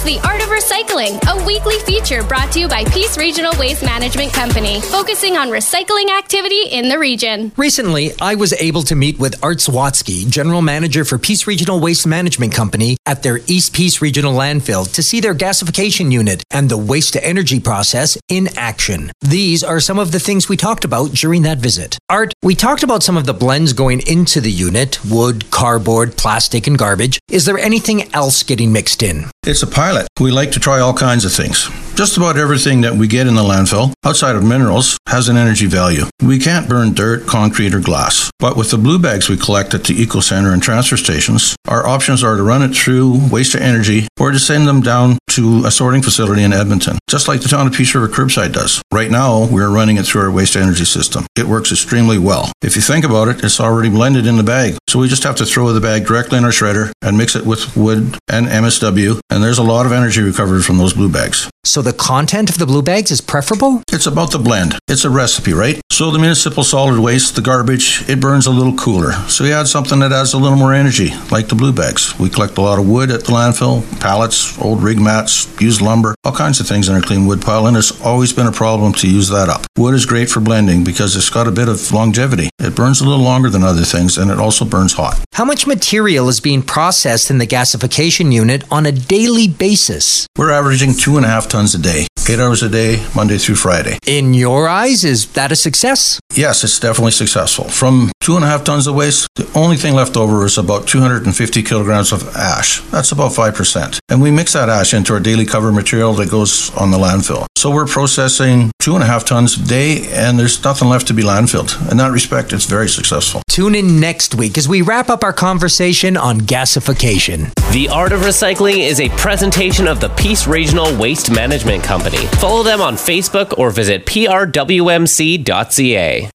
The Art of Recycling, a weekly feature brought to you by Peace Regional Waste Management Company, focusing on recycling activity in the region. Recently, I was able to meet with Art Swatsky, General Manager for Peace Regional Waste Management Company, at their East Peace Regional Landfill to see their gasification unit and the waste-to-energy process in action. These are some of the things we talked about during that visit. Art, we talked about some of the blends going into the unit: wood, cardboard, plastic, and garbage. Is there anything else getting mixed in? It's a pilot. We like to try all kinds of things. Just about everything that we get in the landfill, outside of minerals, has an energy value. We can't burn dirt, concrete, or glass. But with the blue bags we collect at the Eco Center and transfer stations, our options are to run it through waste to energy or to send them down to a sorting facility in Edmonton, just like the town of Peace River Curbside does. Right now, we're running it through our waste to energy system. It works extremely well. If you think about it, it's already blended in the bag. So we just have to throw the bag directly in our shredder and mix it with wood and MSW, and there's a lot of energy recovered from those blue bags. So the content of the blue bags is preferable? It's about the blend. It's a recipe, right? So the municipal solid waste, the garbage, it burns a little cooler. So you add something that adds a little more energy, like the blue bags. We collect a lot of wood at the landfill, pallets, old rig mats, used lumber, all kinds of things in our clean wood pile, and it's always been a problem to use that up. Wood is great for blending because it's got a bit of longevity. It burns a little longer than other things, and it also burns hot. How much material is being processed in the gasification unit on a daily basis? We're averaging 2.5 tons a day, 8 hours a day, Monday through Friday. In your eyes, is that a success? Yes, it's definitely successful. From 2.5 tons of waste, the only thing left over is about 250 kilograms of ash. That's about 5%. And we mix that ash into our daily cover material that goes on the landfill. So we're processing 2.5 tons a day, and there's nothing left to be landfilled. In that respect, it's very successful. Tune in next week as we wrap up our conversation on gasification. The Art of Recycling is a presentation of the Peace Regional Waste Management Company. Follow them on Facebook or visit prwmc.ca.